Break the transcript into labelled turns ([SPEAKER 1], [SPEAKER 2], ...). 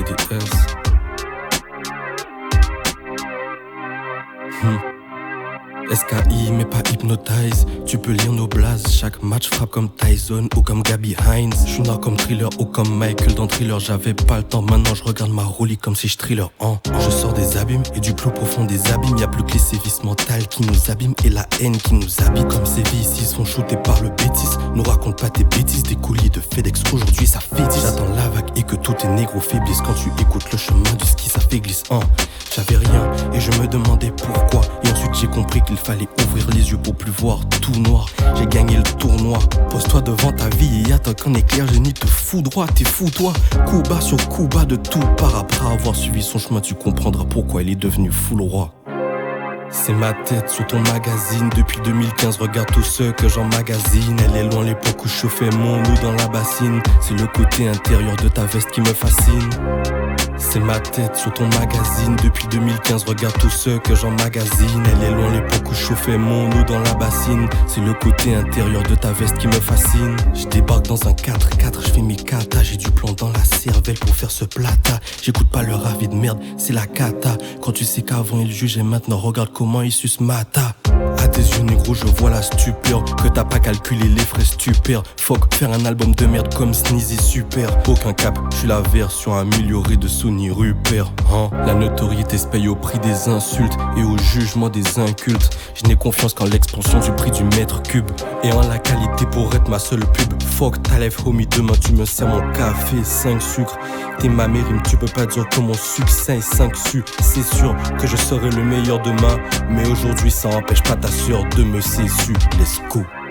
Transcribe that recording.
[SPEAKER 1] TDS. SKI mais pas hypnotise. Tu peux lire nos blazes. Chaque match frappe comme Tyson ou comme Gabi Hines. J'suis noir comme Thriller ou comme Michael dans Thriller. J'avais pas le temps, maintenant je regarde ma roulie comme si je thriller. Je sors des abîmes et du plus profond des abîmes. Y'a plus que les sévices mentales qui nous abîment et la haine qui nous habite. Comme ces vies ici sont shootées par le bêtise. Nous raconte pas tes bêtises. Des colis de FedEx aujourd'hui ça fétisse. J'attends la vague et que tous tes négros faiblissent. Quand tu écoutes le chemin du ski ça fait glisse. J'avais rien et je me demandais pourquoi. Et ensuite j'ai compris qu'il fallait ouvrir les yeux pour plus voir tout noir. J'ai gagné le tournoi. Pose-toi devant ta vie et attends qu'un éclair génie te foudroie. T'es fou toi. Coup bas sur coup bas de tout part. Après avoir suivi son chemin tu comprendras pourquoi il est devenu fou le roi. C'est ma tête sous ton magazine. Depuis 2015 regarde tout ce que j'emmagasine. Elle est loin l'époque où je chauffais mon eau dans la bassine. C'est le côté intérieur de ta veste qui me fascine. C'est ma tête sur ton magazine. Depuis 2015 regarde tout ce que j'emmagasine. Elle est loin l'époque où je chauffais mon eau dans la bassine. C'est le côté intérieur de ta veste qui me fascine. Je débarque dans un 4x4, je fais mes katas. J'ai du plomb dans la cervelle pour faire ce plata. J'écoute pas leur avis de merde, c'est la cata. Quand tu sais qu'avant ils jugeaient, maintenant regarde comment ils sucent mata. À tes yeux négro je vois la stupeur. Que t'as pas calculé les frais stupères. Fuck, faire un album de merde comme Sneezy super. Aucun cap, je suis la version améliorée de Sony Rupert. La notoriété se paye au prix des insultes et au jugement des incultes. Je n'ai confiance qu'en l'expansion du prix du mètre cube et en la qualité pour être ma seule pub. Fuck ta life homie, demain tu me sers mon café 5 sucres. T'es ma mérime, tu peux pas dire que mon succès est 5 su. C'est sûr que je serai le meilleur demain, mais aujourd'hui ça empêche pas ta sœur de me cessu. Let's go.